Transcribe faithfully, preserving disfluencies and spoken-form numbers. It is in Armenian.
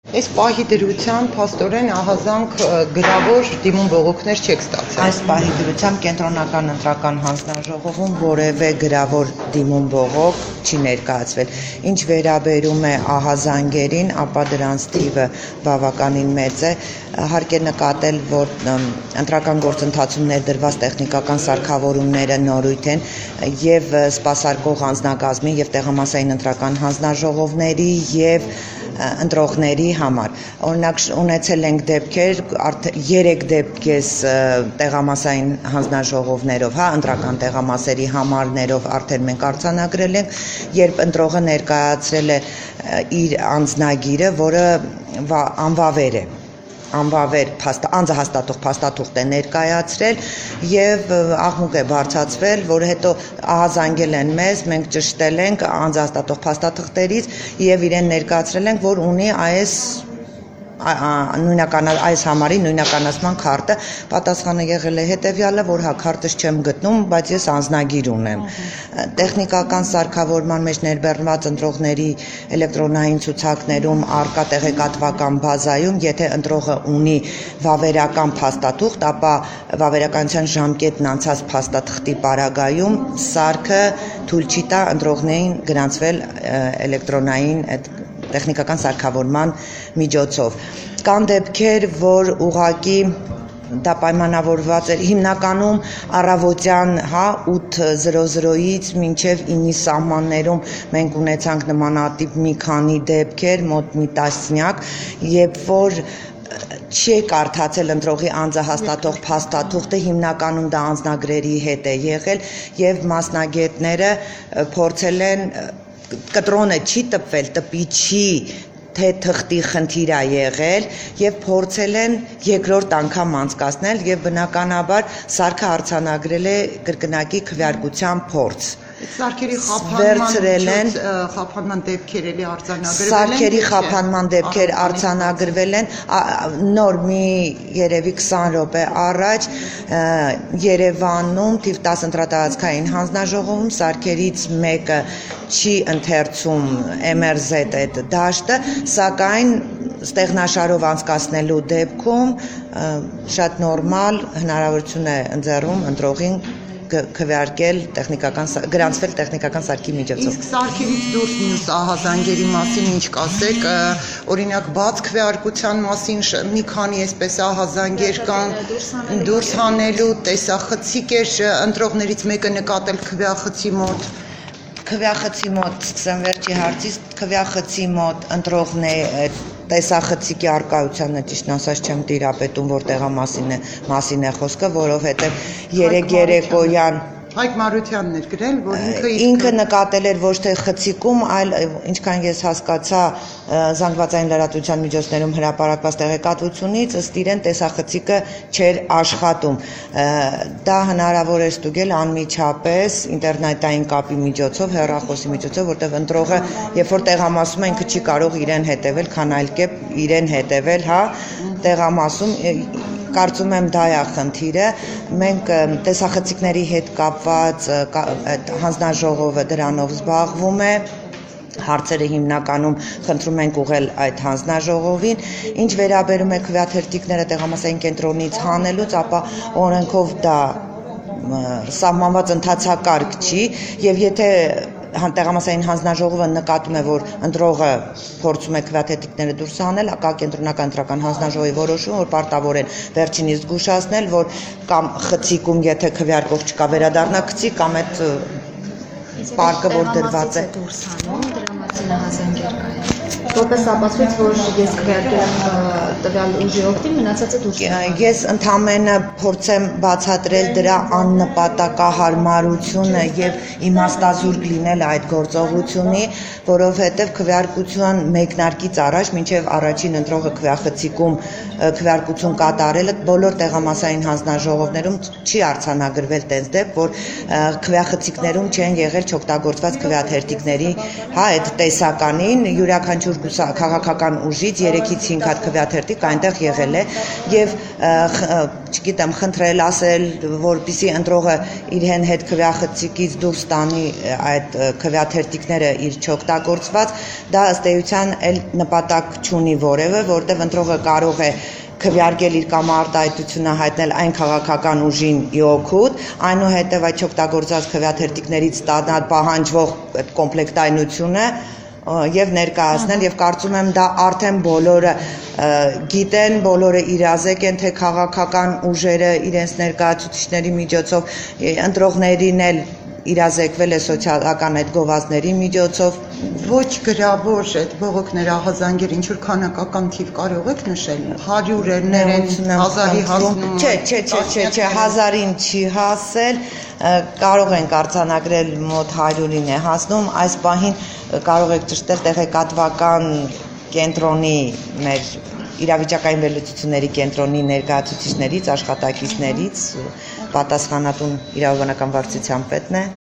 Այս պահի դրությամբ փաստորեն ահազանգ գրավոր դիմում բողոքներ չեք ստացել։ Այս պահի դրությամբ կենտրոնական ընտրական հանձնաժողովում որևէ գրավոր դիմում բողոք չի ներկայացվել։ Ինչ վերաբերում է ահազանգերին, ապա դրանց թիվը բավականին մեծ է։ Հարկ է նկատել, որ ընտրական գործընթացում ներդրված տեխնիկական սարքավորումները նորույթ են եւ սպասարկող անձնակազմի եւ տեղամասային ընտրական հանձնաժողովների եւ ընտրողների համար։ Օրինակ ունեցել ենք դեպքեր, երեք դեպքես տեղամասային հանձնաժողովներով, հա, ընտրական տեղամասերի համարներով արդեն մենք արձանագրել ենք, երբ ընտրողը ներկայացրել է իր անձնագիրը, որը անվավեր է։ Անվավեր անձահաստատող փաստաթուղթ է ներկայացրել եւ աղմուկ է բարձրացվել, որ հետո ահազանգել են մեզ, մենք ճշտել ենք անձահաստատող փաստաթղթերից եւ իրեն ներկայացրել ենք, որ ունի այս նույնական այս համարի նույնականացման քարտը, պատասխանը եղել է հետեւյալը, որ հա քարտս չեմ գտնում, բայց ես անձնագիր ունեմ։ Տեխնիկական սարքավորման մեջ ներբեռնված ընտրողների էլեկտրոնային ցուցակներում արկա տեղեկատվական բազայում, եթե ընտրողը ունի վավերական փաստաթուղթ, ապա վավերականության ժամկետն անցած փաստաթղթի պարագայում սարքը թույլ չի տա ընտրողներին գրանցվել էլեկտրոնային տեխնիկական սարքավորման միջոցով։ Կան դեպքեր, որ ուղղակի դա պայմանավորված էր հիմնականում առավոտյան, հա, ութ զրոզրոից մինչև ինի սահմաններում մենք ունեցանք նմանատիպ մի քանի դեպքեր, մոտ մի տասնյակ, երբ որ չի կարդացել ընտրողի անձահաստատող փաստաթուղթը, հիմնականում դա անձնագրերի հետ է եղել եւ մասնագետները փորձել են կտրոնը չի տպվել, տպի չի, թե թղթի խնդիր է եղել եւ փորձել են երկրորդ անգամ անցկացնել եւ բնականաբար սարքը արձանագրել է կրկնակի քվեարկության փորձ։ Սարքերի խափանման խափանման դեպքեր էլի արձանագրվել են։ Սարքերի խափանման դեպքեր արձանագրվել են նոր մի երևի քսան րոպե առաջ Երևանում թիվ տասը ընտրատարածքային հանձնաժողովում սարքերից մեկը չի ընթերցում M R Z այդ դաշտը, սակայն ստեղնաշարով անցկացնելու դեպքում շատ նորմալ հնարավորություն է ընձեռում ընտրողին քվեարկել տեխնիկական գրանցվել տեխնիկական սարքի միջոցով։ Իսկ սարքերից դուրս մյուս ահազանգերի մասին ինչ կասեք, օրինակ բաց քվեարկության մասին մի քանի այսպես ահազանգեր կան, դուրս հանելու տեսախցիկ էր ընտրողներից մեկը նկատել քվեախցի մոտ։ Քվեախցի մոտ, սկսեմ վերջի հարցից, քվեախցի մոտ ընտրողներ տեսախցիկի արկայությանը ճիշտ ասած չեմ տիրապետում, որ տեղամասին է մասին է խոսքը, որովհետև երեք երեկոյան Հայկ Մարությանն էր գրել, որ ինքը ինքը նկատել էր ոչ թե խցիկում, այլ ինչքան ես հասկացա զանգվածային լրատվության միջոցներում հրապարակված տեղեկատվությունից, ըստ իրեն տեսախցիկը չէր աշխատում։ Դա հնարավոր է ստուգել անմիջապես ինտերնետային կապի միջոցով, հեռախոսի միջոցով, որտեղ ընտրողը, երբ որ տեղամասում է, ինքը չի կարող իրեն հետևել, քան այլ կերպ իրեն հետևել, հա, տեղամասում Կարծում եմ դա է խնդիրը, մենք տեսախցիկների հետ կապված հանձնաժողովը դրանով զբաղվում է, հարցերը հիմնականում խնդրում ենք ուղղել այդ հանձնաժողովին, ինչ վերաբերում է քվեաթերթիկները տեղամասային կենտրոնից հանելուց, ապա օրենքով դա սահմանված ընթացակարգ չի եւ եթե տեղամասային հանձնաժողովը նկատում է, որ ընտրողը փորձում է քվեաթերթիկները դուրս հանել, ակա կենտրոնական ընտրական հանձնաժողովի որոշում, որ պարտավոր են վերջինիս զգուշացնել, որ կամ խցիկում, եթե քվեարկող չկա, վերադառնա գցի, կամ այդ պարկը, որ դրված է դուրս հանում, դրա մասին ահազանգեր կա։ Որպես ապացույց, որ ես քվեարկել եմ տվյալ ուժի օգտին, մնացածը դուրս։ Ես ընդամենը փորձեմ բացատրել դրա աննպատակահարմարությունը եւ իմաստազուրկ լինել այդ գործողությունի, որովհետեւ քվեարկության մեկնարկից առաջ, մինչեւ առաջին ընտրողը քվեախցիկում քվեարկություն կատարելը բոլոր տեղամասային հանձնաժողովներում չի արձանագրվել տենց դեպք, որ քվեախցիկներում չեն եղել չօգտագործված քվեաթերթիկների, հա, այդ տեսականին յուրաքանչյուր յուրաքանչյուր քաղաքական ուժից երեքից հինգ հատ քվեաթերթիկ այնտեղ եղել է եւ չգիտեմ խնդրել ասել որպեսզի ընտրողը իրեն հետ քվեախցիկից դուրս տանի այդ քվեաթերթիկները իր չօգտագործված դա ըստ էության էլ նպատակ չունի որևէ որտեղ ընտրողը կարող է քվեարկել իր կամարտահայտությունը հայտնել այն քաղաքական ուժին ի օգուտ, այնուհետև այդ չօգտագործած քվեաթերթիկներից ստանալ պահանջվող այդ կոմպլեկտայնությունը եւ ներկայացնել եւ կարծում եմ դա արդեն բոլորը գիտեն, բոլորը իրազեկ են թե քաղաքական ուժերը իրենց ներկայացուցիչների միջոցով ընտրողներին էլ իրազեկվել է սոցիալական այդ գովազդների միջոցով ոչ գրավոր այդ բողոքներ ահազանգեր ինչ որ քանակական թիվ կարող եք նշել հարյուրերներ են հազարի հասնում չէ չէ չէ չէ չէ հազարին չի հասել կարող ենք արձանագրել մոտ հարյուրին է հասնում այս պահին կարող եք ճշտել տեղեկատվական կենտրոնի մեր իրավիճակային վերլուծությունների կենտրոնի ներկայացուցիչներից աշխատակիցներից պատասխանատուն իրավաբանական վարչության պետն է